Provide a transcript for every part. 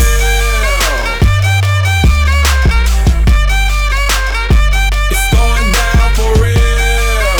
It's going down for real.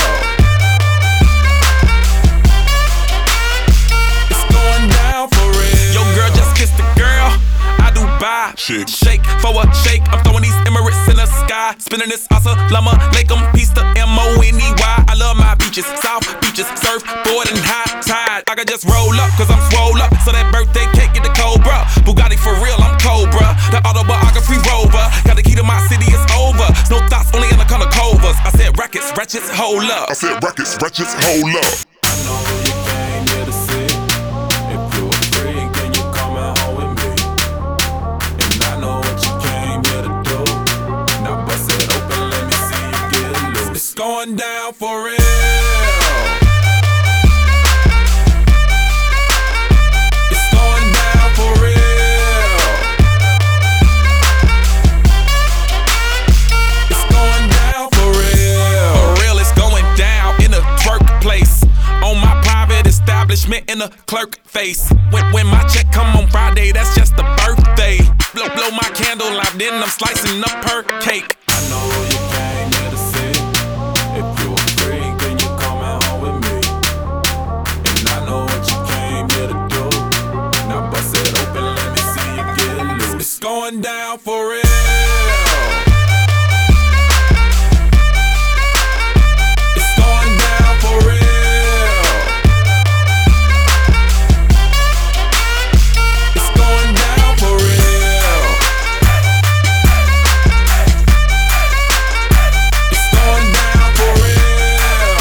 It's going down for real. Yo, girl, just kissed the girl. I do buy. Shake for a shake. I'm throwing these Emirates in the sky. Spinning this Assalamu alaikum. Peace to MONEY. I love my beaches, South beaches, surfboard and high tide. I can just roll up, cause I'm swole up. So that birthday cake get the Cobra. Bugatti for real, I'm Cobra. The autobiography rover. Got the key to my city, it's over. No thoughts, only in the color covers. I said rackets, wretches, hold up. I said rackets, wretches, hold up. I know you came here to see. If you a freak, then you coming home with me. And I know what you came here to do. Now bust it open, let me see you get loose. It's going down for real. It's going down for real. It's going down for real. For real, it's going down in a twerk place. On my private establishment in a clerk face. When my check come on Friday, that's just a birthday. Blow my candle out, then I'm slicing up her cake. I know you came here to see. If you a freak, then you coming home with me. And I know what you came here to do. Now bust it open, let me see you get loose. It's going down for real. It's going down for real. It's going down for real. It's going down for real.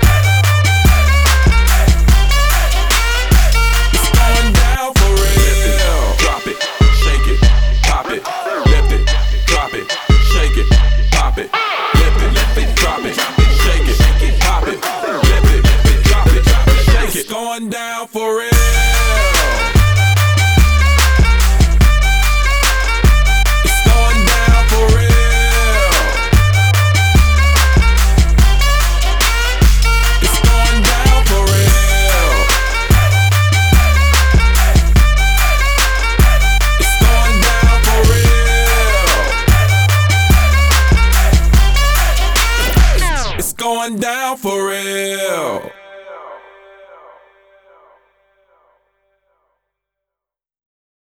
It's going down for real. Drop it, shake it, pop it, lift it, drop it, shake it, pop it, lift it, drop it, shake it, pop it, lift it, drop it, shake it. It's going down for real. It's going down for real. It's going down for real. It's going down for real. It's going down for real.